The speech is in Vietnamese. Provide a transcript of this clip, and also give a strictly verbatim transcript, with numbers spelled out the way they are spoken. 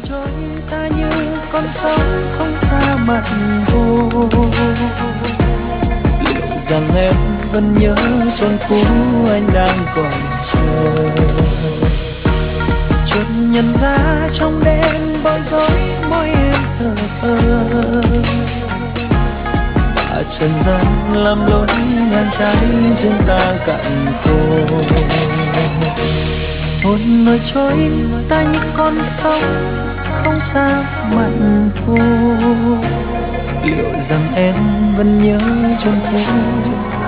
trôi ta như con sóng không xa mặt hồ. Liệu rằng em vẫn nhớ chốn cũ anh đang còn chờ. Chợt nhận ra trong đêm bối rối môi em thờ ơ. Và trần gian làm lối ngàn trái riêng ta cạn khô. Hồn nói trôi ta như con sóng không xa mặn thu. Liệu rằng em vẫn nhớ trong phố